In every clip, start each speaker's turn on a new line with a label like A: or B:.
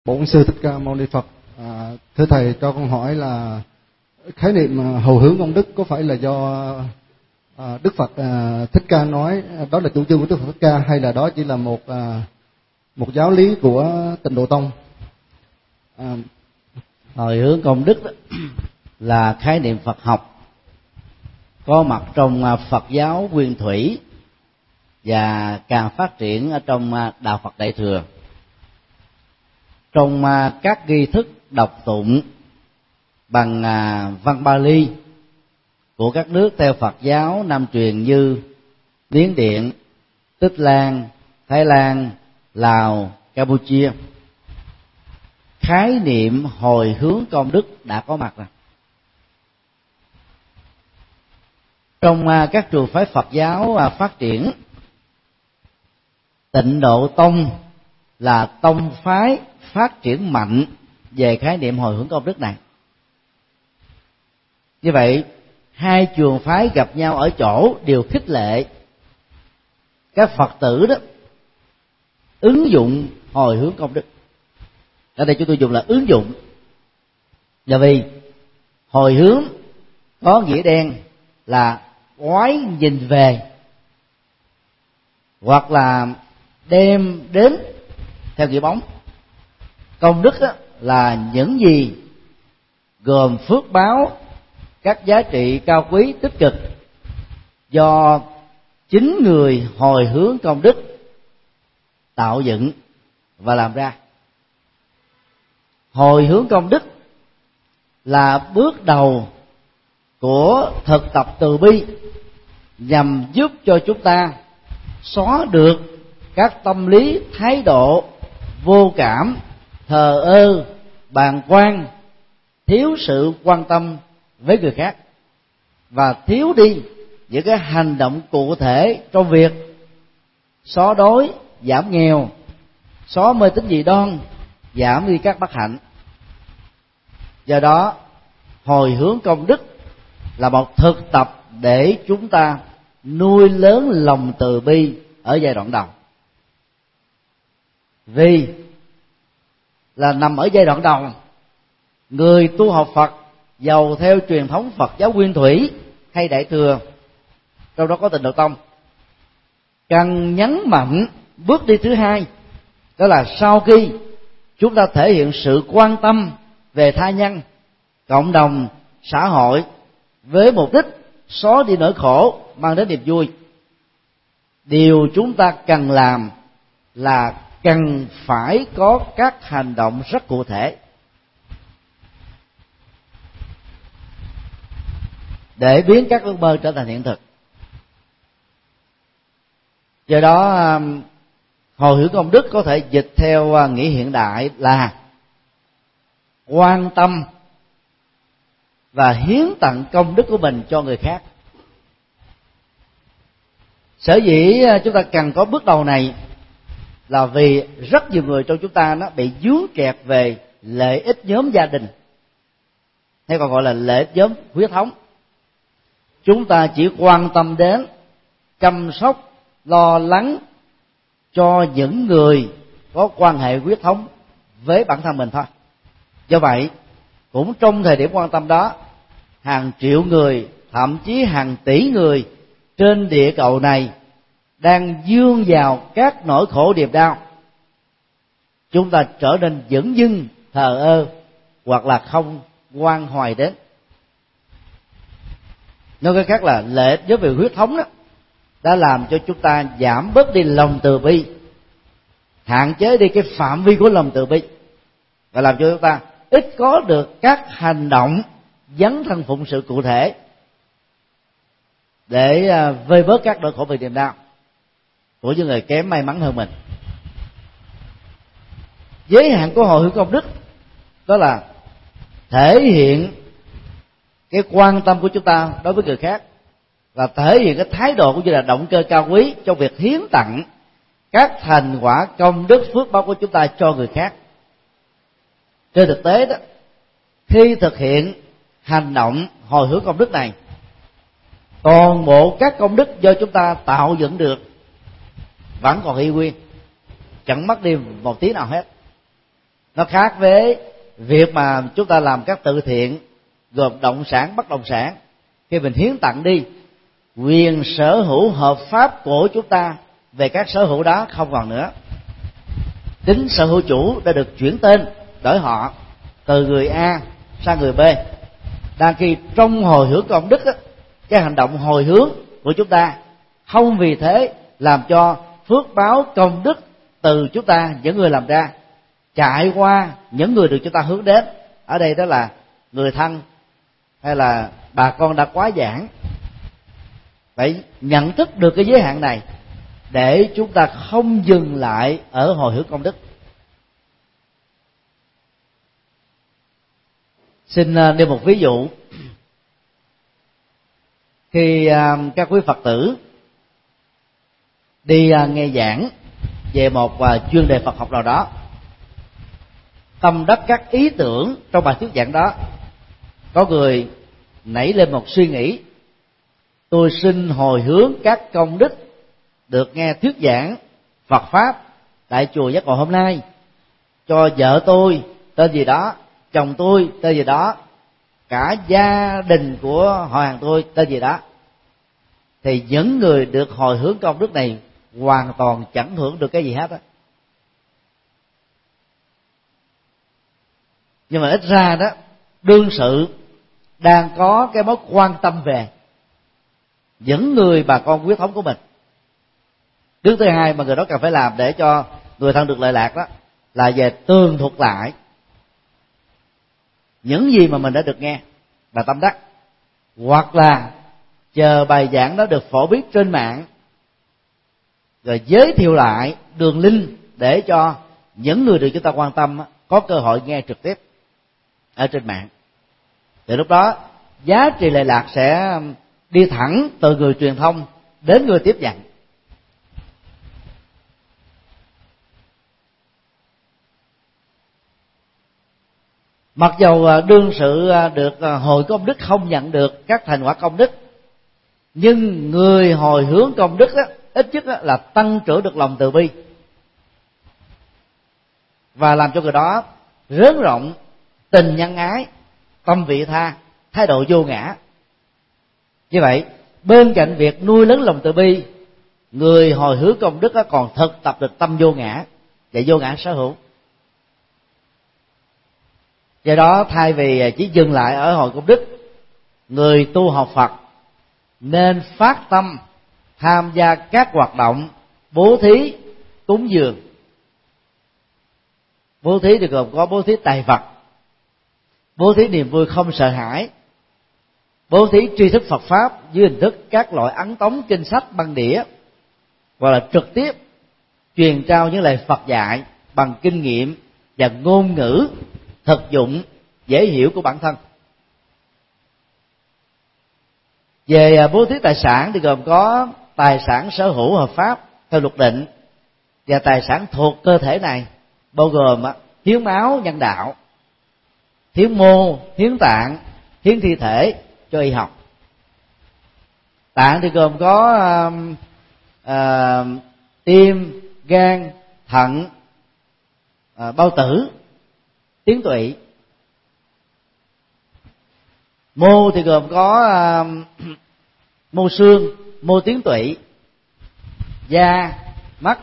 A: Bổn Sư Thích Ca Mâu Ni Phật. Thưa thầy, cho con hỏi là khái niệm hồi hướng công đức có phải là do Đức Phật Thích Ca nói, đó là chủ trương của Đức Phật Thích Ca, hay là đó chỉ là một giáo lý của Tịnh Độ Tông?
B: Hồi hướng công đức là khái niệm Phật học có mặt trong Phật giáo Nguyên Thủy và càng phát triển ở trong đạo Phật Đại Thừa. Trong các nghi thức đọc tụng bằng văn Bali của các nước theo Phật giáo Nam truyền như Miến Điện, Tích Lan, Thái Lan, Lào, Campuchia, khái niệm hồi hướng công đức đã có mặt rồi. Trong các trường phái Phật giáo phát triển, Tịnh Độ Tông là tông phái phát triển mạnh về khái niệm hồi hướng công đức này. Như vậy, hai trường phái gặp nhau ở chỗ đều khích lệ các Phật tử đó ứng dụng hồi hướng công đức. Ở đây chúng tôi dùng là ứng dụng, là vì hồi hướng có nghĩa đen là ngoái nhìn về, hoặc là đem đến theo nghĩa bóng. Công đức đó là những gì gồm phước báo, các giá trị cao quý tích cực do chính người hồi hướng công đức tạo dựng và làm ra. Hồi hướng công đức là bước đầu của thực tập từ bi, nhằm giúp cho chúng ta xóa được các tâm lý thái độ vô cảm, thờ ơ, bàng quan, thiếu sự quan tâm với người khác, và thiếu đi những cái hành động cụ thể trong việc xóa đói, giảm nghèo, xóa mê tín dị đoan, giảm đi các bất hạnh. Do đó, hồi hướng công đức là một thực tập để chúng ta nuôi lớn lòng từ bi ở giai đoạn đầu. Vì là nằm ở giai đoạn đầu, người tu học Phật giàu theo truyền thống Phật giáo Nguyên Thủy hay Đại Thừa, trong đó có Tịnh Độ Tông, cần nhấn mạnh bước đi thứ hai, đó là sau khi chúng ta thể hiện sự quan tâm về tha nhân, cộng đồng, xã hội với mục đích xóa đi nỗi khổ, mang đến niềm vui, điều chúng ta cần làm là cần phải có các hành động rất cụ thể để biến các ước mơ trở thành hiện thực. Do đó, hồi hướng công đức có thể dịch theo nghĩa hiện đại là quan tâm và hiến tặng công đức của mình cho người khác. Sở dĩ chúng ta cần có bước đầu này là vì rất nhiều người trong chúng ta nó bị vướng kẹt về lợi ích nhóm gia đình, hay còn gọi là lợi ích nhóm huyết thống. Chúng ta chỉ quan tâm đến chăm sóc, lo lắng cho những người có quan hệ huyết thống với bản thân mình thôi. Do vậy, cũng trong thời điểm quan tâm đó, hàng triệu người, thậm chí hàng tỷ người trên địa cầu này đang dương vào các nỗi khổ niềm đau. Chúng ta trở nên dửng dưng, thờ ơ, hoặc là không quan hoài đến. Nói cách khác là lợi ích về huyết thống đó đã làm cho chúng ta giảm bớt đi lòng từ bi, hạn chế đi cái phạm vi của lòng từ bi, và làm cho chúng ta ít có được các hành động dấn thân phụng sự cụ thể để vơi bớt các nỗi khổ về niềm đau của những người kém may mắn hơn mình. Giới hạn của hồi hướng công đức đó là thể hiện cái quan tâm của chúng ta đối với người khác, và thể hiện cái thái độ cũng như là động cơ cao quý trong việc hiến tặng các thành quả công đức phước báo của chúng ta cho người khác. Trên thực tế đó, khi thực hiện hành động hồi hướng công đức này, toàn bộ các công đức do chúng ta tạo dựng được vẫn còn y nguyên, chẳng mất đi một tí nào hết. Nó khác với việc mà chúng ta làm các từ thiện gồm động sản, bất động sản. Khi mình hiến tặng đi, quyền sở hữu hợp pháp của chúng ta về các sở hữu đó không còn nữa. Tính sở hữu chủ đã được chuyển tên, đổi họ từ người A sang người B. Đang khi trong hồi hướng công đức á, cái hành động hồi hướng của chúng ta không vì thế làm cho phước báo công đức từ chúng ta, những người làm ra, chạy qua những người được chúng ta hướng đến. Ở đây đó là người thân hay là bà con đã quá giảng. Phải nhận thức được cái giới hạn này để chúng ta không dừng lại ở hồi hướng công đức. Xin nêu một ví dụ. Khi các quý Phật tử đi nghe giảng về một chuyên đề Phật học nào đó, tâm đắc các ý tưởng trong bài thuyết giảng đó, có người nảy lên một suy nghĩ: tôi xin hồi hướng các công đức được nghe thuyết giảng Phật pháp tại chùa Giác Ngộ hôm nay cho vợ tôi tên gì đó, chồng tôi tên gì đó, cả gia đình của họ hàng tôi tên gì đó. Thì những người được hồi hướng công đức này hoàn toàn chẳng hưởng được cái gì hết á. Nhưng mà ít ra đó, đương sự đang có cái mối quan tâm về những người bà con huyết thống của mình. Đứng thứ hai mà người đó cần phải làm để cho người thân được lợi lạc đó là về tường thuật lại những gì mà mình đã được nghe và tâm đắc, hoặc là chờ bài giảng đó được phổ biến trên mạng, rồi giới thiệu lại đường link để cho những người được chúng ta quan tâm có cơ hội nghe trực tiếp ở trên mạng. Thì lúc đó giá trị lệ lạc sẽ đi thẳng từ người truyền thông đến người tiếp nhận. Mặc dầu đương sự được hồi công đức không nhận được các thành quả công đức, nhưng người hồi hướng công đức đó, ít nhất đó là tăng trưởng được lòng từ bi và làm cho người đó rớn rộng tình nhân ái, tâm vị tha, thái độ vô ngã. Như vậy, bên cạnh việc nuôi lớn lòng từ bi, người hồi hướng công đức đó còn thực tập được tâm vô ngã và vô ngã sở hữu. Do đó, thay vì chỉ dừng lại ở hồi công đức, người tu học Phật nên phát tâm tham gia các hoạt động bố thí, cúng dường. Bố thí thì gồm có bố thí tài vật, bố thí niềm vui không sợ hãi, bố thí tri thức Phật pháp dưới hình thức các loại ấn tống, kinh sách, băng đĩa, hoặc là trực tiếp truyền trao những lời Phật dạy bằng kinh nghiệm và ngôn ngữ thực dụng dễ hiểu của bản thân. Về bố thí tài sản thì gồm có tài sản sở hữu hợp pháp theo luật định và tài sản thuộc cơ thể này, bao gồm hiến máu nhân đạo, hiến mô, hiến tạng, hiến thi thể cho y học. Tạng thì gồm có tim, gan, thận, bao tử, tuyến tụy. Mô thì gồm có mô xương, mô tuyến tụy, da, mắt.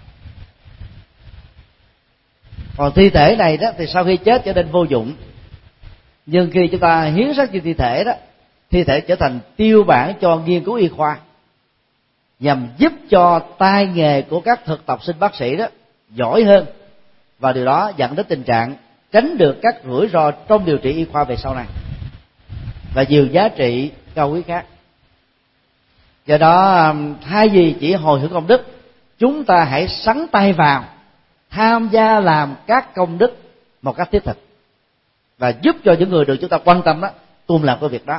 B: Còn thi thể này đó thì sau khi chết trở nên vô dụng, nhưng khi chúng ta hiến xác cho thi thể đó, thi thể trở thành tiêu bản cho nghiên cứu y khoa, nhằm giúp cho tay nghề của các thực tập sinh bác sĩ đó giỏi hơn, và điều đó dẫn đến tình trạng tránh được các rủi ro trong điều trị y khoa về sau này và nhiều giá trị cao quý khác. Do đó, thay vì chỉ hồi hướng công đức, chúng ta hãy sắn tay vào tham gia làm các công đức một cách thiết thực và giúp cho những người được chúng ta quan tâm đó tuân làm cái việc đó.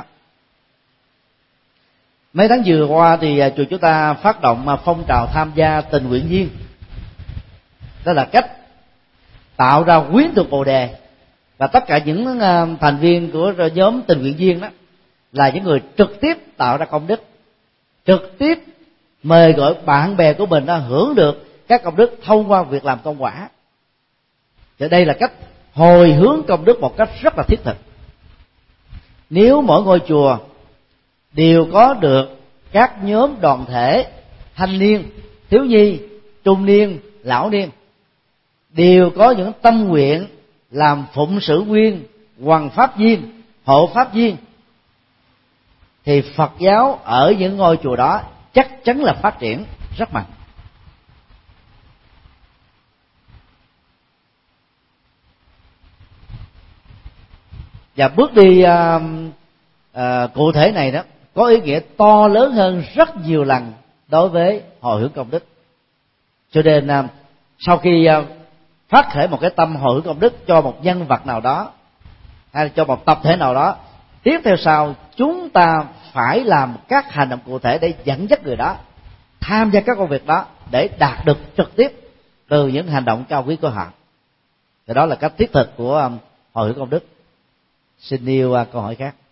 B: Mấy tháng vừa qua thì chùa chúng ta phát động phong trào tham gia tình nguyện viên. Đó là cách tạo ra quyến thuộc Bồ đề, và tất cả những thành viên của nhóm tình nguyện viên đó là những người trực tiếp tạo ra công đức, trực tiếp mời gọi bạn bè của mình hưởng được các công đức thông qua việc làm công quả. Thì đây là cách hồi hướng công đức một cách rất là thiết thực. Nếu mỗi ngôi chùa đều có được các nhóm đoàn thể thanh niên, thiếu nhi, trung niên, lão niên đều có những tâm nguyện làm phụng sự viên, hoằng pháp viên, hộ pháp viên, thì Phật giáo ở những ngôi chùa đó chắc chắn là phát triển rất mạnh. Và bước đi cụ thể này đó có ý nghĩa to lớn hơn rất nhiều lần đối với hồi hướng công đức. Cho nên sau khi phát khởi một cái tâm hồi hướng công đức cho một nhân vật nào đó hay cho một tập thể nào đó, tiếp theo sau chúng ta phải làm các hành động cụ thể để dẫn dắt người đó tham gia các công việc đó để đạt được trực tiếp từ những hành động cao quý của họ. Thì đó là cách thiết thực của hồi hướng công đức. Xin nêu câu hỏi khác.